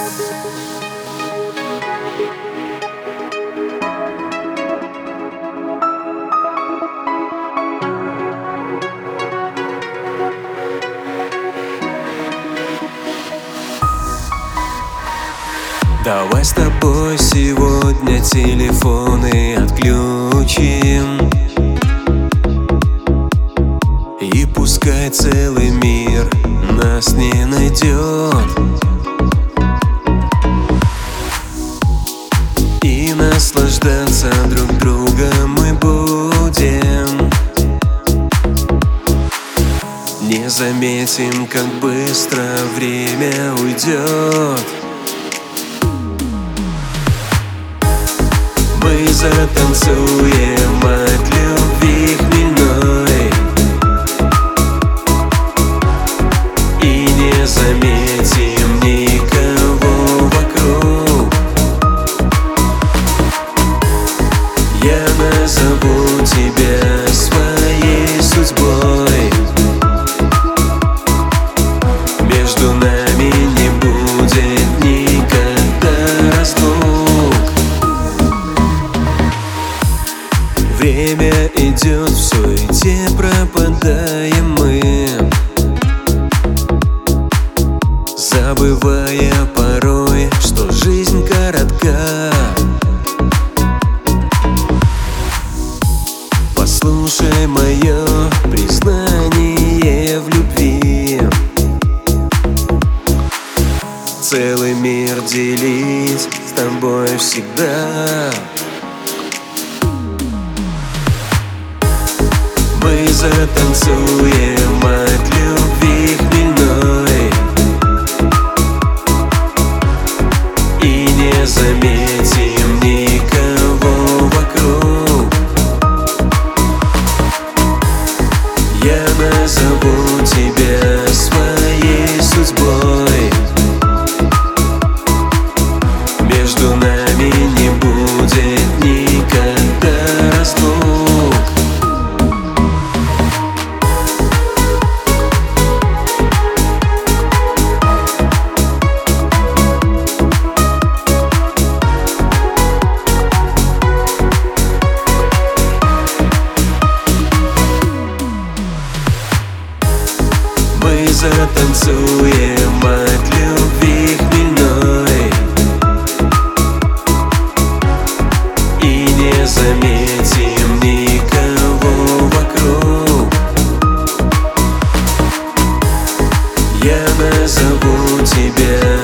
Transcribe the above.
Давай с тобой сегодня телефоны отключим, и пускай целый мир нас не найдет, и наслаждаться друг другом мы будем. Не заметим, как быстро время уйдет. Мы затанцуем от любви хмельной и не заметим никого вокруг. Я назову тебя своей судьбой. Между нами не будет никогда разлук. Время идет, в суете пропадаем мы, забывая порой, что жизнь коротка. Послушай мое признание в любви. Целый мир делить с тобой всегда. Мы затанцуем от любви хмельной и не заметим никого вокруг. Я назову тебя своей судьбой. Между нами не будет никогда разлук. Мы затанцуем от любви хмельной и не заметим никого вокруг. Я назову тебя